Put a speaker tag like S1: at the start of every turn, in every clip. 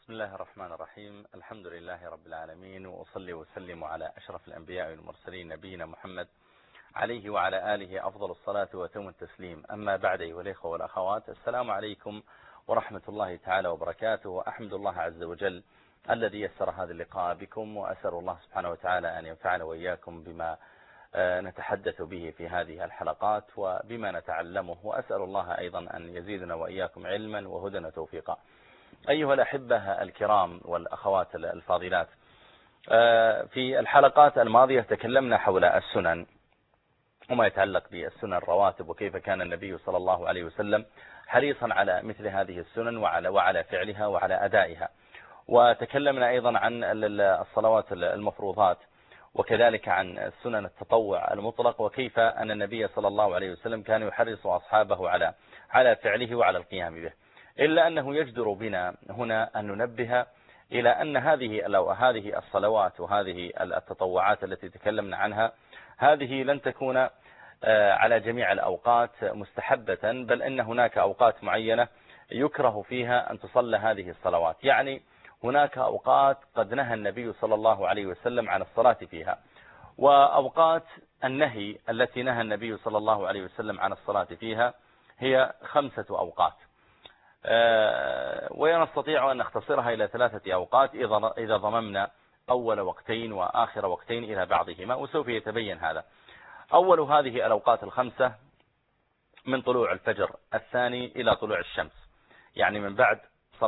S1: بسم الله الرحمن الرحيم. الحمد لله رب العالمين، وأصلي وسلم على أشرف الأنبياء والمرسلين نبينا محمد عليه وعلى آله أفضل الصلاة وتم التسليم. أما بعد أيها الإخوة والأخوات، السلام عليكم ورحمة الله تعالى وبركاته. وأحمد الله عز وجل الذي يسر هذا اللقاء بكم، وأسأل الله سبحانه وتعالى أن ينفعنا وإياكم بما نتحدث به في هذه الحلقات وبما نتعلمه، وأسأل الله أيضا أن يزيدنا وإياكم علما وهدى وتوفيقا. أيها الأحبة الكرام والأخوات الفاضلات، في الحلقات الماضية تكلمنا حول السنن وما يتعلق بالسنن الرواتب، وكيف كان النبي صلى الله عليه وسلم حريصا على مثل هذه السنن وعلى فعلها وعلى أدائها. وتكلمنا أيضا عن الصلوات المفروضات، وكذلك عن سنن التطوع المطلق، وكيف أن النبي صلى الله عليه وسلم كان يحرص أصحابه على فعله وعلى القيام به. إلا أنه يجدر بنا هنا أن ننبه إلى أن هذه الصلوات وهذه التطوعات التي تكلمنا عنها، هذه لن تكون على جميع الأوقات مستحبة، بل إن هناك أوقات معينة يكره فيها أن تصلى هذه الصلوات. يعني هناك أوقات قد نهى النبي صلى الله عليه وسلم عن الصلاة فيها، وأوقات النهي التي نهى النبي صلى الله عليه وسلم عن الصلاة فيها هي 5 أوقات، ونستطيع أن نختصرها إلى 3 أوقات إذا ضممنا أول وقتين وآخر وقتين إلى بعضهما، وسوف يتبين هذا. أول هذه الأوقات 5 من طلوع الفجر الثاني إلى طلوع الشمس، يعني من بعد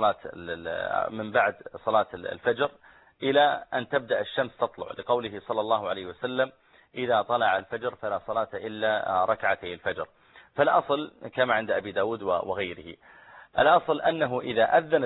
S1: صلاة الفجر إلى أن تبدأ الشمس تطلع، لقوله صلى الله عليه وسلم: إذا طلع الفجر فلا صلاة إلا ركعتي الفجر. فالأصل كما عند أبي داود وغيره، الأصل أنه إذا أذن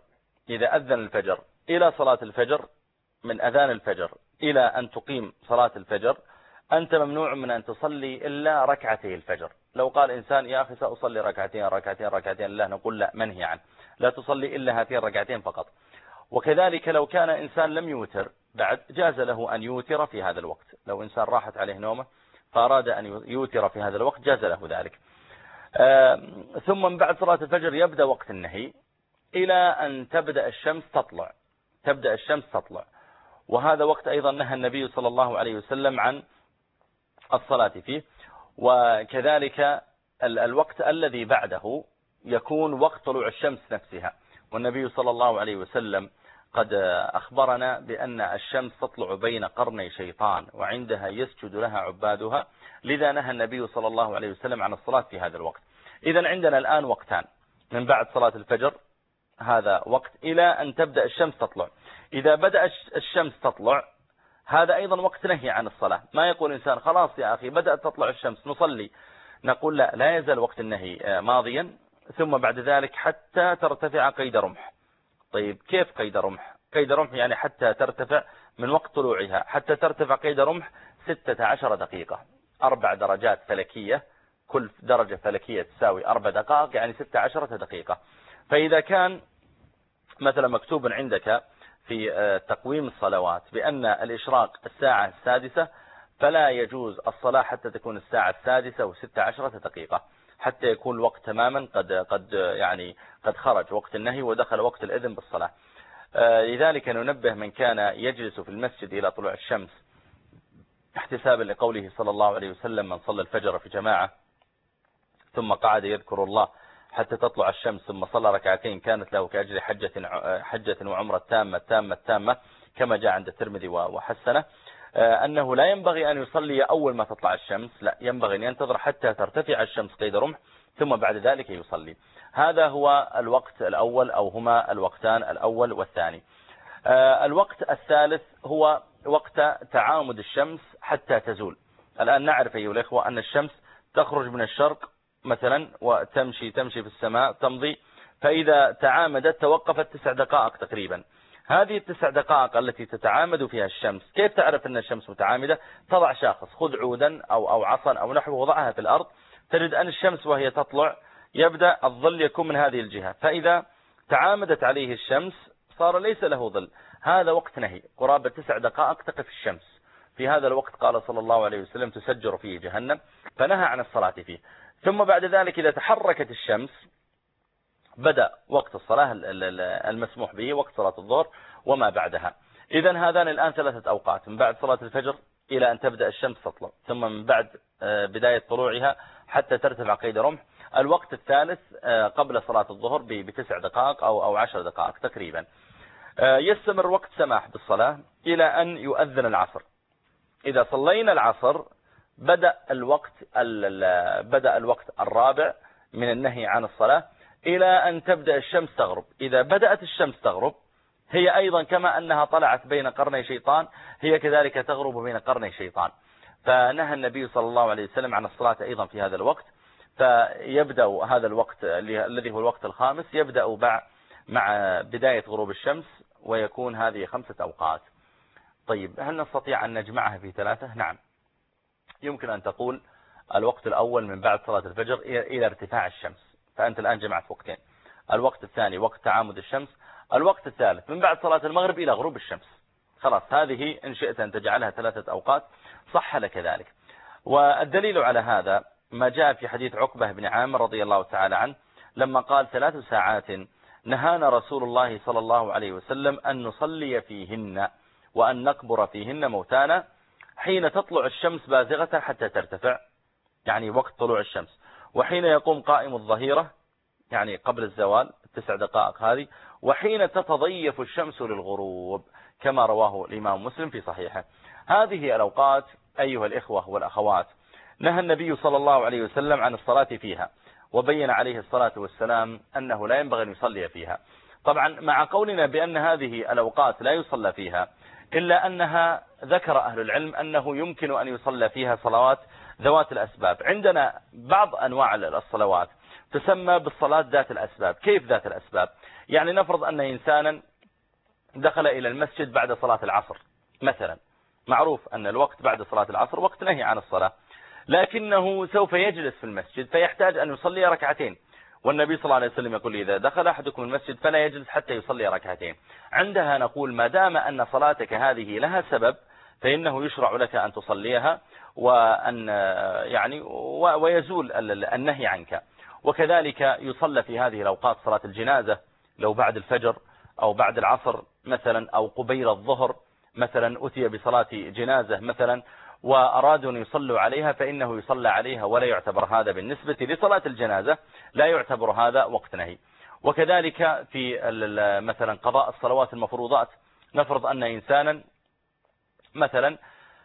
S1: الفجر إلى صلاة الفجر، من أذان الفجر إلى أن تقيم صلاة الفجر، أنت ممنوع من أن تصلي إلا ركعتي الفجر. لو قال إنسان: يا أخي سأصلي ركعتين، لا، نقول لا، منهي عنه، لا تصلي إلا هاتين الركعتين فقط. وكذلك لو كان إنسان لم يوتر بعد، جاز له أن يوتر في هذا الوقت. لو إنسان راحت عليه نومه فأراد أن يوتر في هذا الوقت، جاز له ذلك. ثم من بعد صلاة الفجر يبدأ وقت النهي إلى أن تبدأ الشمس تطلع، وهذا وقت أيضا نهى النبي صلى الله عليه وسلم عن الصلاة فيه. وكذلك الوقت الذي بعده يكون وقت طلوع الشمس نفسها، والنبي صلى الله عليه وسلم قد أخبرنا بأن الشمس تطلع بين قرني شيطان، وعندها يسجد لها عبادها، لذا نهى النبي صلى الله عليه وسلم عن الصلاة في هذا الوقت. إذن عندنا الآن وقتان: من بعد صلاة الفجر هذا وقت إلى أن تبدأ الشمس تطلع. إذا بدأ الشمس تطلع هذا أيضا وقت نهي عن الصلاة. ما يقول إنسان: خلاص يا أخي بدأت تطلع الشمس نصلي، نقول لا يزال وقت النهي ماضيا، ثم بعد ذلك حتى ترتفع قيد رمح. طيب كيف قيد رمح؟ قيد رمح يعني حتى ترتفع من وقت طلوعها، حتى ترتفع قيد رمح 16 دقيقة، 4 درجات فلكية، كل درجة فلكية تساوي 4 دقائق، يعني 16 دقيقة. فإذا كان مثلا مكتوب عندك في تقويم الصلوات بأن الإشراق 6:06، فلا يجوز الصلاة حتى تكون 6:16 دقيقة، حتى يكون الوقت تماما قد خرج وقت النهي ودخل وقت الإذن بالصلاة. لذلك ننبه من كان يجلس في المسجد إلى طلوع الشمس احتسابا لقوله صلى الله عليه وسلم: من صلى الفجر في جماعة ثم قعد يذكر الله حتى تطلع الشمس ثم صلى ركعتين كانت له كأجر حجة وعمرة تامة، كما جاء عند الترمذي وحسنه. أنه لا ينبغي أن يصلي أول ما تطلع الشمس، لا، ينبغي أن ينتظر حتى ترتفع الشمس قيد رمح، ثم بعد ذلك يصلي. هذا هو الوقت الأول، أو هما الوقتان الأول والثاني. الوقت الثالث هو وقت تعامد الشمس حتى تزول. الآن نعرف أيها الأخوة أن الشمس تخرج من الشرق مثلا وتمشي في السماء تمضي، فإذا تعامدت توقفت 9 دقائق تقريبا. هذه 9 دقائق التي تتعامد فيها الشمس، كيف تعرف أن الشمس متعامدة؟ تضع شاخص، خذ عودا أو عصا أو نحوه، وضعها في الأرض، تجد أن الشمس وهي تطلع يبدأ الظل يكون من هذه الجهة، فإذا تعامدت عليه الشمس صار ليس له ظل. هذا وقت نهي، قرابة 9 دقائق تقف الشمس. في هذا الوقت قال صلى الله عليه وسلم: تسجر فيه جهنم، فنهى عن الصلاة فيه. ثم بعد ذلك إذا تحركت الشمس بدأ وقت الصلاة المسموح به وقت صلاة الظهر وما بعدها. إذن هذان الآن 3 أوقات، من بعد صلاة الفجر إلى أن تبدأ الشمس تطلع، ثم من بعد بداية طلوعها حتى ترتفع قيد رمح. الوقت الثالث قبل صلاة الظهر ب9 دقائق أو 10 دقائق تقريبا. يستمر وقت سماح بالصلاة إلى أن يؤذن العصر. إذا صلينا العصر بدأ الوقت الرابع من النهي عن الصلاة إلى أن تبدأ الشمس تغرب. إذا بدأت الشمس تغرب هي أيضا كما أنها طلعت بين قرني شيطان هي كذلك تغرب بين قرني شيطان، فنهى النبي صلى الله عليه وسلم عن الصلاة أيضا في هذا الوقت. فيبدأ هذا الوقت الذي هو الوقت الخامس يبدأ مع بداية غروب الشمس، ويكون هذه 5 أوقات. طيب هل نستطيع أن نجمعها في 3؟ نعم، يمكن أن تقول الوقت الأول من بعد صلاة الفجر إلى ارتفاع الشمس، فأنت الآن جمعت وقتين. الوقت الثاني وقت تعامد الشمس. الوقت الثالث من بعد صلاة المغرب إلى غروب الشمس. خلاص هذه إن شئت أن تجعلها 3 أوقات صح لك ذلك. والدليل على هذا ما جاء في حديث عقبة بن عامر رضي الله تعالى عنه لما قال 3 ساعات نهانا رسول الله صلى الله عليه وسلم أن نصلي فيهن وأن نقبر فيهن موتانا حين تطلع الشمس بازغة حتى ترتفع، يعني وقت طلوع الشمس، وحين يقوم قائم الظهيرة يعني قبل الزوال 9 دقائق هذه، وحين تتضيف الشمس للغروب كما رواه الإمام مسلم في صحيحه. هذه الأوقات أيها الإخوة والأخوات نهى النبي صلى الله عليه وسلم عن الصلاة فيها، وبين عليه الصلاة والسلام أنه لا ينبغي أن يصلي فيها. طبعا مع قولنا بأن هذه الأوقات لا يصلى فيها، إلا أنها ذكر أهل العلم أنه يمكن أن يصلى فيها صلوات ذوات الأسباب. عندنا بعض أنواع الصلوات تسمى بالصلاة ذات الأسباب. كيف ذات الأسباب؟ يعني نفرض أن إنسانا دخل إلى المسجد بعد صلاة العصر مثلا، معروف أن الوقت بعد صلاة العصر وقت نهي عن الصلاة، لكنه سوف يجلس في المسجد فيحتاج أن يصلي ركعتين، والنبي صلى الله عليه وسلم يقول إذا دخل أحدكم المسجد فلا يجلس حتى يصلي ركعتين. عندها نقول ما دام أن صلاتك هذه لها سبب فإنه يشرع لك أن تصليها، وأن يعني ويزول النهي عنك. وكذلك يصلى في هذه الأوقات صلاة الجنازة لو بعد الفجر أو بعد العصر مثلا أو قبيل الظهر مثلا أتي بصلاة جنازة مثلا وأرادوا أن يصلوا عليها فإنه يصلى عليها، ولا يعتبر هذا بالنسبة لصلاة الجنازة لا يعتبر هذا وقت نهي. وكذلك في مثلا قضاء الصلوات المفروضات، نفرض أن إنسانا مثلا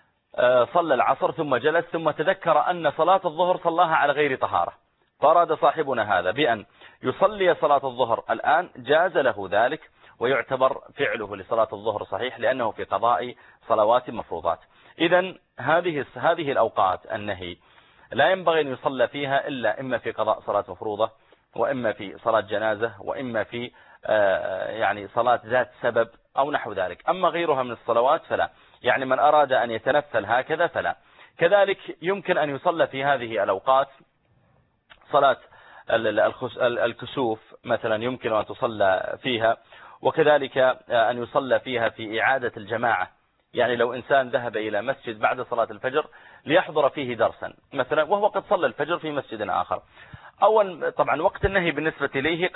S1: صلى العصر ثم جلس ثم تذكر أن صلاة الظهر صلاها على غير طهارة، فأراد صاحبنا هذا بأن يصلي صلاة الظهر الآن، جاز له ذلك ويعتبر فعله لصلاة الظهر صحيح لأنه في قضاء صلوات مفروضات. إذن هذه الأوقات النهي لا ينبغي أن يصلى فيها إلا إما في قضاء صلاة مفروضة، وإما في صلاة جنازة، وإما في يعني صلاة ذات سبب أو نحو ذلك. أما غيرها من الصلوات فلا، يعني من أراد أن يتنفل هكذا فلا. كذلك يمكن أن يصلى في هذه الأوقات صلاة الكسوف مثلا يمكن أن تصلى فيها، وكذلك أن يصلى فيها في إعادة الجماعة. يعني لو إنسان ذهب إلى مسجد بعد صلاة الفجر ليحضر فيه درسا مثلا وهو قد صلى الفجر في مسجد آخر، طبعا وقت النهي بالنسبة إليه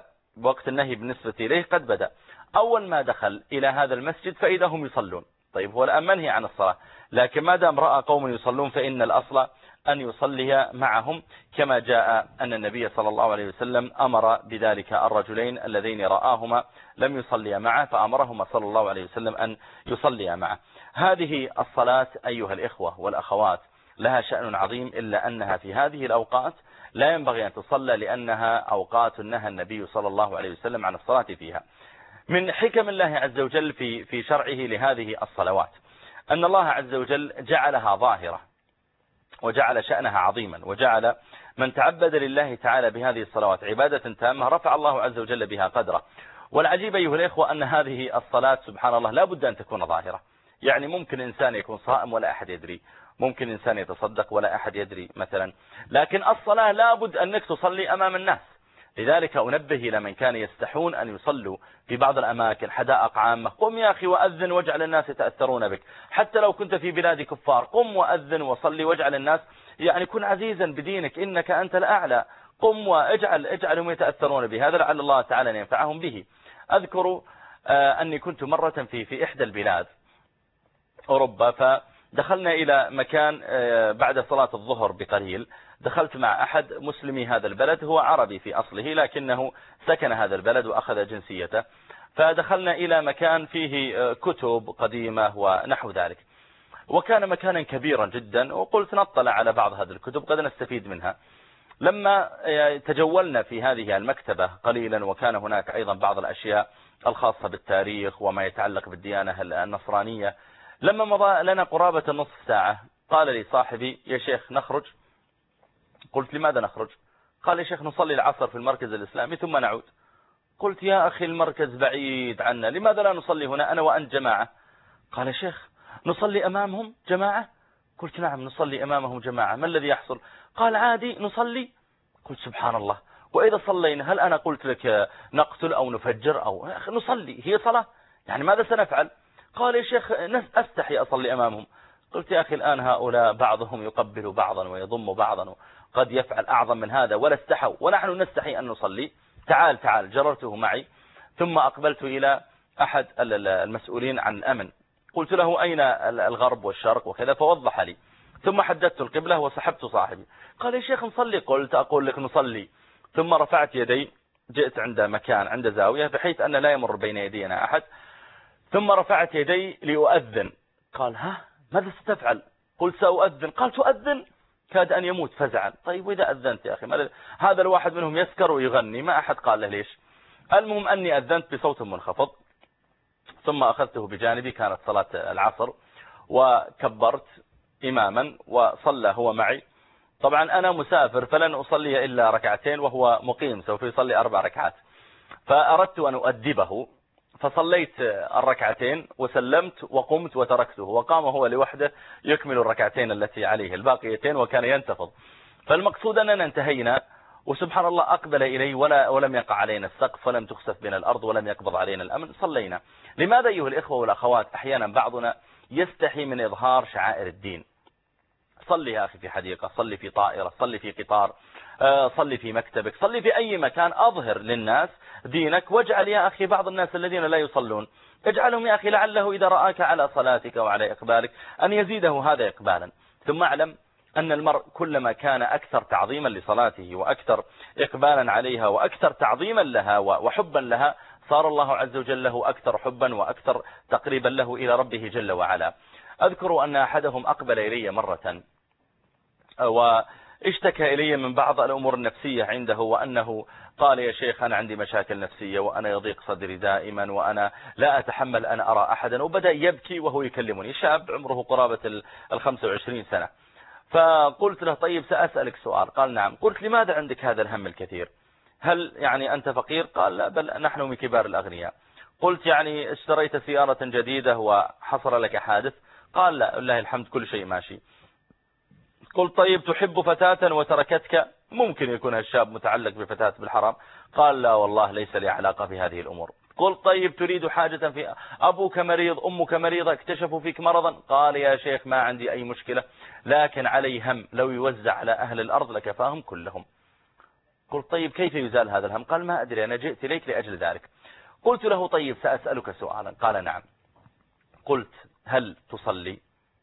S1: قد بدأ، أول ما دخل إلى هذا المسجد فإذا هم يصلون. طيب هو الآن منهي عن الصلاة، لكن ما دام رأى قوم يصلون فإن الأصل أن يصلي معهم، كما جاء أن النبي صلى الله عليه وسلم أمر بذلك الرجلين اللذين رآهما لم يصليا معه، فأمرهما صلى الله عليه وسلم أن يصليا معه. هذه الصلاة أيها الإخوة والأخوات لها شأن عظيم، إلا أنها في هذه الأوقات لا ينبغي أن تصلى لأنها أوقات نهى النبي صلى الله عليه وسلم عن الصلاة فيها. من حكم الله عز وجل في شرعه لهذه الصلوات أن الله عز وجل جعلها ظاهرة وجعل شأنها عظيما، وجعل من تعبد لله تعالى بهذه الصلوات عبادة تامة رفع الله عز وجل بها قدره. والعجيب أيها الإخوة أن هذه الصلاة سبحان الله لا بد أن تكون ظاهرة. يعني ممكن إنسان يكون صائم ولا أحد يدري، ممكن إنسان يتصدق ولا أحد يدري مثلا، لكن الصلاة لا بد أنك تصلي أمام الناس. لذلك أنبه إلى من كان يستحون أن يصلوا في بعض الأماكن حدائق عامة، قم يا أخي وأذن واجعل الناس يتأثرون بك، حتى لو كنت في بلاد كفار قم وأذن وصلي واجعل الناس يعني كن عزيزا بدينك إنك أنت الأعلى، قم واجعلهم يتأثرون بهذا لعل الله تعالى أن ينفعهم به. أذكر أني كنت مرة في إحدى البلاد أوروبا، فدخلنا إلى مكان بعد صلاة الظهر بقليل. دخلت مع أحد مسلمي هذا البلد، هو عربي في أصله لكنه سكن هذا البلد وأخذ جنسيته. فدخلنا إلى مكان فيه كتب قديمة ونحو ذلك، وكان مكانا كبيرا جدا، وقلت نطلع على بعض هذه الكتب قد نستفيد منها. لما تجولنا في هذه المكتبة قليلا، وكان هناك أيضا بعض الأشياء الخاصة بالتاريخ وما يتعلق بالديانة النصرانية، لما مضى لنا قرابة نصف ساعة قال لي صاحبي: يا شيخ نخرج. قلت: لماذا نخرج؟ قال: يا شيخ نصلي العصر في المركز الإسلامي ثم نعود. قلت: يا أخي المركز بعيد عنا، لماذا لا نصلي هنا أنا وأنت جماعة؟ قال: يا شيخ نصلي أمامهم جماعة؟ قلت: نعم نصلي أمامهم جماعة، ما الذي يحصل؟ قال: عادي نصلي. قلت: سبحان الله، وإذا صلينا هل أنا قلت لك نقتل أو نفجر أو نصلي؟ هي صلاة، يعني ماذا سنفعل؟ قال: يا شيخ أستحي أصلي أمامهم. قلت: يا أخي الآن هؤلاء بعضهم يقبل بعضا ويضم بعضا، قد يفعل أعظم من هذا ولا استحوا، ونحن نستحي أن نصلي. تعال جررته معي، ثم أقبلت إلى أحد المسؤولين عن الأمن، قلت له: أين الغرب والشرق وكذا، فوضح لي. ثم حددت القبلة وسحبت صاحبي. قال: يا شيخ نصلي. قلت: أقول لك نصلي. ثم رفعت يدي، جئت عند مكان عند زاوية بحيث أن لا يمر بين يدينا أحد، ثم رفعت يدي لأؤذن. قال: ها ماذا ستفعل؟ قلت: سأؤذن. قال: تؤذن؟ كاد أن يموت فزعا. طيب وإذا أذنت يا أخي؟ هذا الواحد منهم يسكر ويغني، ما أحد قال له ليش. المهم أني أذنت بصوت منخفض، ثم أخذته بجانبي، كانت صلاة العصر، وكبرت إماما وصلى هو معي. طبعا أنا مسافر فلن أصلي إلا ركعتين، وهو مقيم سوف يصلي 4 ركعات، فأردت أن أؤدبه، فصليت الركعتين وسلمت وقمت وتركته، وقام هو لوحده يكمل الركعتين التي عليه الباقيتين، وكان ينتفض. فالمقصود أننا انتهينا، وسبحان الله أقبل إلي ولم يقع علينا السقف، ولم تخسف بنا الأرض، ولم يقبض علينا الأمن، صلينا. لماذا أيها الإخوة والأخوات أحيانا بعضنا يستحي من إظهار شعائر الدين؟ صلي يا أخي في حديقة، صلي في طائرة، صلي في قطار، صلي في مكتبك، صلي في أي مكان، أظهر للناس دينك. واجعل يا أخي بعض الناس الذين لا يصلون، اجعلهم يا أخي لعله إذا رآك على صلاتك وعلى إقبالك أن يزيده هذا إقبالا. ثم أعلم أن المرء كلما كان أكثر تعظيما لصلاته وأكثر إقبالا عليها وأكثر تعظيما لها وحبا لها، صار الله عز وجل له أكثر حبا وأكثر تقريبا له إلى ربه جل وعلا. أذكر أن أحدهم أقبل إلي مرة واشتكى إلي من بعض الأمور النفسية عنده، وأنه قال: يا شيخ أنا عندي مشاكل نفسية، وأنا يضيق صدري دائما، وأنا لا أتحمل أن أرى أحدا، وبدأ يبكي وهو يكلمني، شاب عمره قرابة 25 سنة. فقلت له: طيب سأسألك سؤال. قال: نعم. قلت: لماذا عندك هذا الهم الكثير؟ هل يعني أنت فقير؟ قال: لا، بل نحن من كبار الأغنياء. قلت: يعني اشتريت سيارة جديدة وحصل لك حادث؟ قال: لا، لله الحمد كل شيء ماشي. قلت: طيب تحب فتاة وتركتك؟ ممكن يكون الشاب متعلق بفتاة بالحرام. قال: لا والله ليس لي علاقة بهذه الأمور. قلت: طيب تريد حاجة في أبوك مريض، أمك مريضة، اكتشفوا فيك مرضا؟ قال: يا شيخ ما عندي أي مشكلة، لكن علي هم لو يوزع على أهل الأرض لكفاهم كلهم. قلت: طيب كيف يزال هذا الهم؟ قال: ما أدري، أنا جئت إليك لأجل ذلك. قلت له: طيب سأسألك سؤالا. قال: نعم. قلت: هل تصلي؟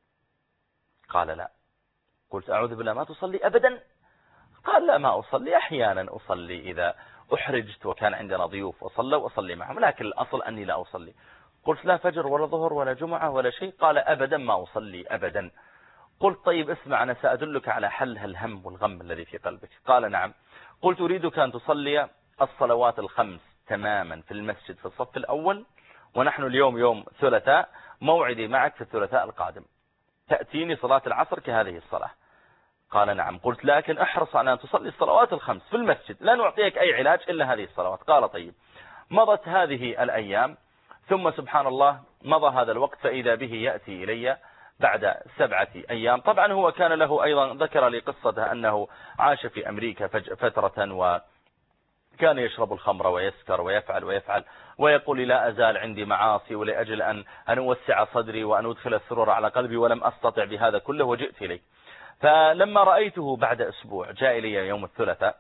S1: قال: لا. قلت: أعوذ بالله، ما تصلي أبدا؟ قال: لا ما أصلي، أحيانا أصلي إذا أحرجت وكان عندنا ضيوف وأصلي معهم، لكن الأصل أني لا أصلي. قلت: لا فجر ولا ظهر ولا جمعة ولا شيء؟ قال: أبدا ما أصلي أبدا. قلت: طيب اسمع، أنا سأدلك على حل الهم والغم الذي في قلبك. قال: نعم. قلت: أريدك أن تصلي الصلوات الخمس تماما في المسجد في الصف الأول، ونحن اليوم يوم ثلاثاء، موعدي معك في الثلاثاء القادم، تأتيني صلاة العصر كهذه الصلاة. قال: نعم. قلت: لكن احرص على أن تصلي الصلوات الخمس في المسجد، لا نعطيك أي علاج إلا هذه الصلوات. قال: طيب. مضت هذه الأيام، ثم سبحان الله مضى هذا الوقت، فإذا به يأتي إلي بعد 7 أيام. طبعا هو كان له أيضا، ذكر لي قصته أنه عاش في أمريكا فترة، وكان يشرب الخمر ويسكر ويفعل ويقول لي: لا أزال عندي معاصي، ولأجل أن أوسع صدري وأن أدخل السرور على قلبي ولم أستطع بهذا كله، وجئت إليه. فلما رأيته بعد أسبوع جاء إلي يوم الثلاثاء،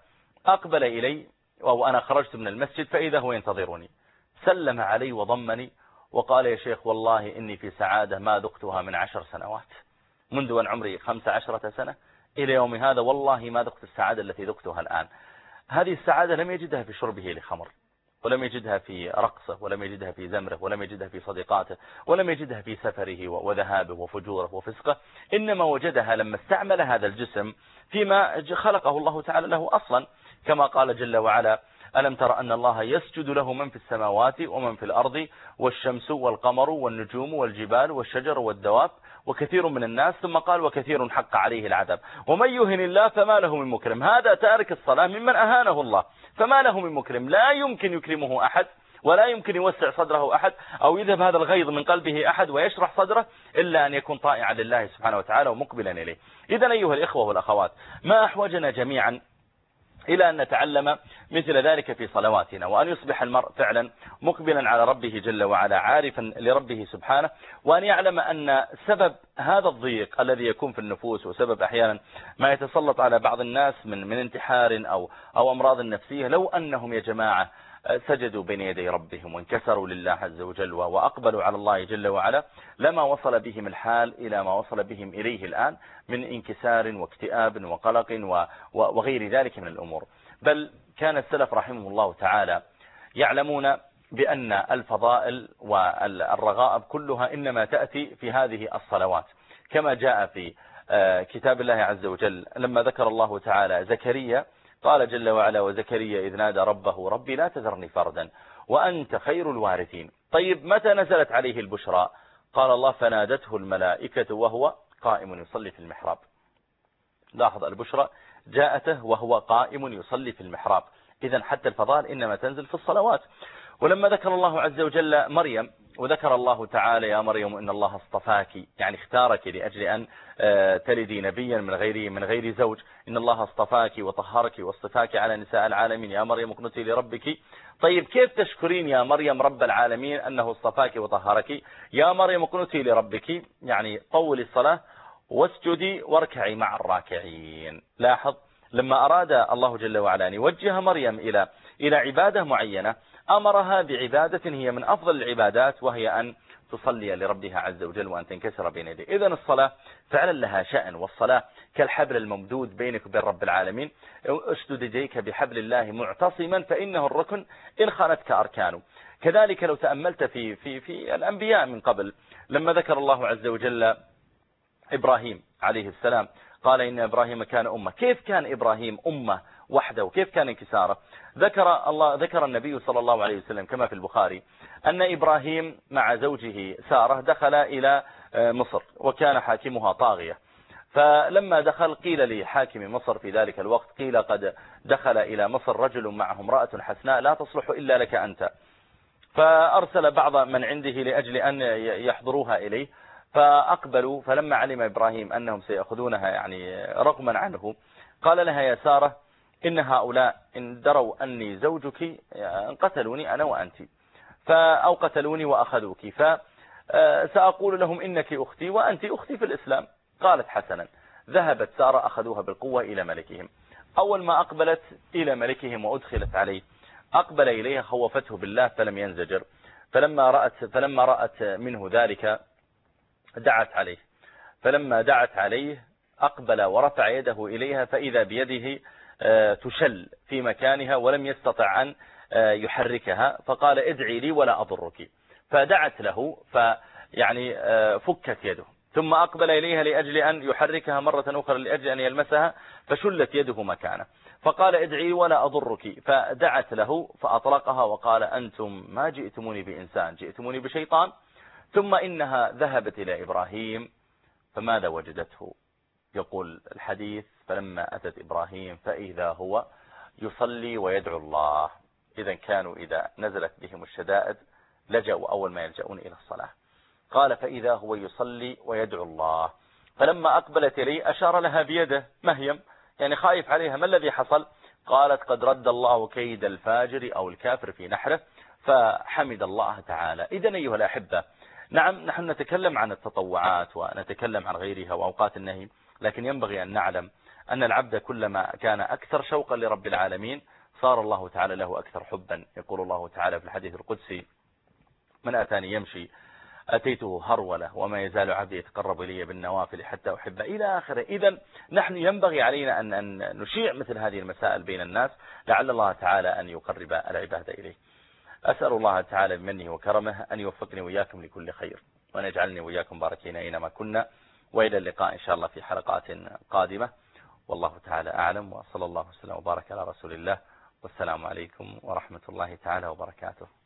S1: أقبل إلي وأنا خرجت من المسجد فإذا هو ينتظرني، سلم علي وضمني وقال: يا شيخ والله إني في سعادة ما ذقتها من 10 سنوات، منذ أن عمري 15 سنة إلى يوم هذا والله ما ذقت السعادة التي ذقتها الآن. هذه السعادة لم يجدها في شربه لخمر، ولم يجدها في رقصه، ولم يجدها في زمره، ولم يجدها في صديقاته، ولم يجدها في سفره وذهابه وفجوره وفسقه، إنما وجدها لما استعمل هذا الجسم فيما خلقه الله تعالى له أصلا، كما قال جل وعلا: ألم تر أن الله يسجد له من في السماوات ومن في الأرض والشمس والقمر والنجوم والجبال والشجر والدواب وكثير من الناس، ثم قال: وكثير حق عليه العذاب ومن يهن الله فما له من مكرم. هذا تارك الصلاة ممن أهانه الله، فما له من مكرم، لا يمكن يكرمه أحد ولا يمكن يوسع صدره أحد أو يذهب هذا الغيظ من قلبه أحد ويشرح صدره إلا أن يكون طائعا لله سبحانه وتعالى ومقبلا إليه. إذن أيها الإخوة والأخوات، ما أحوجنا جميعا إلى أن نتعلم مثل ذلك في صلواتنا، وأن يصبح المرء فعلا مقبلا على ربه جل وعلا عارفا لربه سبحانه، وأن يعلم أن سبب هذا الضيق الذي يكون في النفوس وسبب أحيانا ما يتسلط على بعض الناس من انتحار أو أمراض نفسية، لو أنهم يا جماعة سجدوا بين يدي ربهم وانكسروا لله عز وجل وأقبلوا على الله جل وعلا، لما وصل بهم الحال إلى ما وصل بهم إليه الآن من انكسار واكتئاب وقلق وغير ذلك من الأمور. بل كان السلف رحمه الله تعالى يعلمون بأن الفضائل والرغائب كلها إنما تأتي في هذه الصلوات، كما جاء في كتاب الله عز وجل لما ذكر الله تعالى زكريا، قال جل وعلا: وزكريا إذ نادى ربه ربي لا تذرني فردا وأنت خير الوارثين. طيب متى نزلت عليه البشرى؟ قال الله: فنادته الملائكة وهو قائم يصلي في المحراب. لاحظ، البشرى جاءته وهو قائم يصلي في المحراب. إذن حتى الفضائل إنما تنزل في الصلوات. ولما ذكر الله عز وجل مريم، وذكر الله تعالى: يا مريم إن الله اصطفاك، يعني اختارك لأجل أن تلدي نبيا من غير زوج، إن الله اصطفاك وطهرك واصطفاك على نساء العالمين، يا مريم اقنتي لربك. طيب كيف تشكرين يا مريم رب العالمين أنه اصطفاك وطهرك؟ يا مريم اقنتي لربك، يعني طول الصلاة واسجدي واركعي مع الراكعين. لاحظ، لما أراد الله جل وعلا أن يوجه مريم إلى عبادة معينة، أمرها بعبادة هي من أفضل العبادات، وهي أن تصلي لربها عز وجل وأن تنكسر بين يديه. إذن الصلاة فعلا لها شأن، والصلاة كالحبل الممدود بينك وبين رب العالمين. اشدد يديك بحبل الله معتصما فإنه الركن إن خانتك أركانه. كذلك لو تأملت في الأنبياء من قبل، لما ذكر الله عز وجل إبراهيم عليه السلام، قال: إن إبراهيم كان أمة. كيف كان إبراهيم أمة وحده وكيف كان انكساره؟ ذكر النبي صلى الله عليه وسلم كما في البخاري أن إبراهيم مع زوجه سارة دخل إلى مصر، وكان حاكمها طاغية. فلما دخل قيل لحاكم مصر في ذلك الوقت، قيل: قد دخل إلى مصر رجل معه امرأة حسناء لا تصلح إلا لك أنت. فأرسل بعض من عنده لأجل أن يحضروها إليه، فأقبلوا. فلما علم إبراهيم أنهم سيأخذونها يعني رغما عنه، قال لها: يا سارة إن هؤلاء إن دروا أني زوجك قتلوني أنا وأنت، أو قتلوني وأخذوك، فسأقول لهم إنك أختي وأنت أختي في الإسلام. قالت: حسنا. ذهبت سارة، أخذوها بالقوة إلى ملكهم. أول ما أقبلت إلى ملكهم وأدخلت عليه، أقبل إليها، خوفته بالله فلم ينزجر. فلما رأت منه ذلك دعت عليه. فلما دعت عليه أقبل ورفع يده إليها، فإذا بيده تشل في مكانها ولم يستطع أن يحركها، فقال: ادعي لي ولا أضرك. فدعت له فيعني فكت يده، ثم أقبل إليها لأجل أن يحركها مرة أخرى لأجل أن يلمسها، فشلت يده مكانه، فقال: ادعي ولا أضرك. فدعت له فأطلقها وقال: أنتم ما جئتموني بإنسان، جئتموني بشيطان. ثم إنها ذهبت إلى إبراهيم، فماذا وجدته؟ يقول الحديث: فلما أتت إبراهيم فإذا هو يصلي ويدعو الله. إذا كانوا إذا نزلت بهم الشدائد لجأوا أول ما يلجؤون إلى الصلاة. قال: فإذا هو يصلي ويدعو الله. فلما أقبلت إليه أشار لها بيده مهيم، يعني خايف عليها. ما الذي حصل؟ قالت: قد رد الله كيد الفاجر أو الكافر في نحره. فحمد الله تعالى. إذن أيها الأحبة، نعم نحن نتكلم عن التطوعات ونتكلم عن غيرها وأوقات النهي، لكن ينبغي أن نعلم أن العبد كلما كان أكثر شوقا لرب العالمين صار الله تعالى له أكثر حبا. يقول الله تعالى في الحديث القدسي: من أتاني يمشي أتيته هرولة وما يزال عبدي يتقرب إلي بالنوافل حتى أحبه، إلى آخره. إذن نحن ينبغي علينا أن نشيع مثل هذه المسائل بين الناس لعل الله تعالى أن يقرب العباد إليه. أسأل الله تعالى بمنه وكرمه أن يوفقني وإياكم لكل خير، وأن يجعلني وإياكم باركين أينما كنا، وإلى اللقاء إن شاء الله في حلقات قادمة. والله تعالى أعلم، وصلى الله وسلم وبارك على رسول الله، والسلام عليكم ورحمة الله تعالى وبركاته.